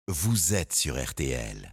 Vous êtes sur RTL.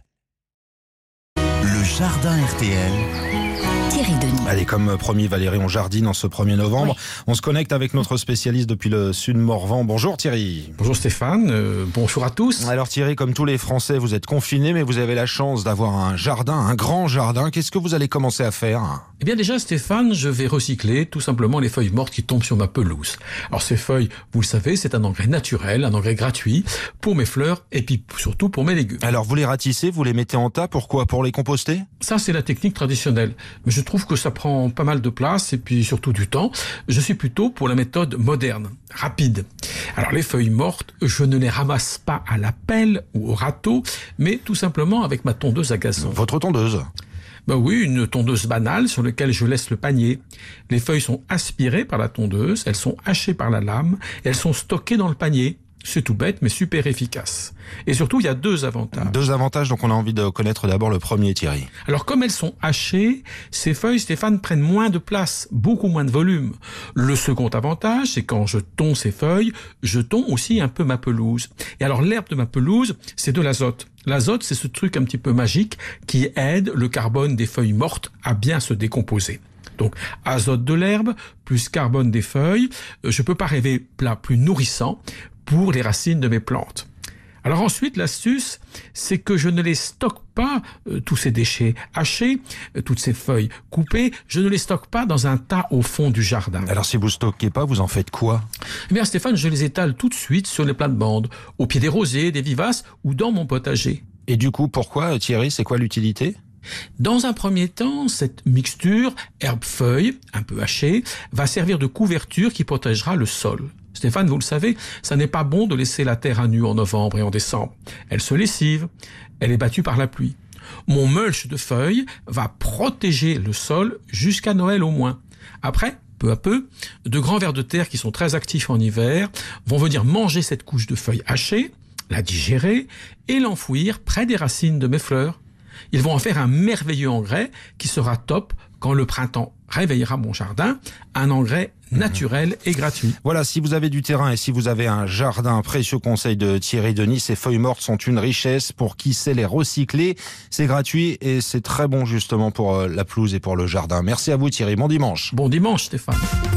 Le jardin RTL. Thierry Denis. Allez, comme promis Valérie, on jardine en ce 1er novembre. Oui. On se connecte avec notre spécialiste depuis le sud Morvan. Bonjour Thierry. Bonjour Stéphane, bonjour à tous. Alors Thierry, comme tous les Français, vous êtes confinés, mais vous avez la chance d'avoir un jardin, un grand jardin. Qu'est-ce que vous allez commencer à faire ? Eh bien déjà Stéphane, je vais recycler tout simplement les feuilles mortes qui tombent sur ma pelouse. Alors ces feuilles, vous le savez, c'est un engrais naturel, un engrais gratuit pour mes fleurs et puis surtout pour mes légumes. Alors vous les ratissez, vous les mettez en tas, pourquoi ? Pour les composter ? Ça c'est la technique traditionnelle, mais je trouve que ça prend pas mal de place et puis surtout du temps. Je suis plutôt pour la méthode moderne, rapide. Alors les feuilles mortes, je ne les ramasse pas à la pelle ou au râteau, mais tout simplement avec ma tondeuse à gazon. Votre tondeuse ? Ben oui, une tondeuse banale sur laquelle je laisse le panier. Les feuilles sont aspirées par la tondeuse, elles sont hachées par la lame, et elles sont stockées dans le panier. C'est tout bête, mais super efficace. Et surtout, il y a deux avantages. Deux avantages, donc on a envie de connaître d'abord le premier, Thierry. Alors, comme elles sont hachées, ces feuilles, Stéphane, prennent moins de place, beaucoup moins de volume. Le second avantage, c'est quand je tonds ces feuilles, je tonds aussi un peu ma pelouse. Et alors, l'herbe de ma pelouse, c'est de l'azote. L'azote, c'est ce truc un petit peu magique qui aide le carbone des feuilles mortes à bien se décomposer. Donc, azote de l'herbe, plus carbone des feuilles, je peux pas rêver plat plus nourrissant pour les racines de mes plantes. Alors ensuite, l'astuce, c'est que je ne les stocke pas, tous ces déchets hachés, toutes ces feuilles coupées, je ne les stocke pas dans un tas au fond du jardin. Alors si vous stockez pas, vous en faites quoi ? Eh bien Stéphane, je les étale tout de suite sur les plates-bandes, au pied des rosiers, des vivaces ou dans mon potager. Et du coup, pourquoi, Thierry ? C'est quoi l'utilité ? Dans un premier temps, cette mixture, herbe-feuille, un peu hachée, va servir de couverture qui protégera le sol. Stéphane, vous le savez, ça n'est pas bon de laisser la terre à nu en novembre et en décembre. Elle se lessive, elle est battue par la pluie. Mon mulch de feuilles va protéger le sol jusqu'à Noël au moins. Après, peu à peu, de grands vers de terre qui sont très actifs en hiver vont venir manger cette couche de feuilles hachées, la digérer et l'enfouir près des racines de mes fleurs. Ils vont en faire un merveilleux engrais qui sera top quand le printemps réveillera mon jardin, un engrais naturel et gratuit. Voilà, si vous avez du terrain et si vous avez un jardin, précieux conseil de Thierry Denis, ces feuilles mortes sont une richesse pour qui sait les recycler. C'est gratuit et c'est très bon justement pour la pelouse et pour le jardin. Merci à vous Thierry, bon dimanche. Bon dimanche Stéphane.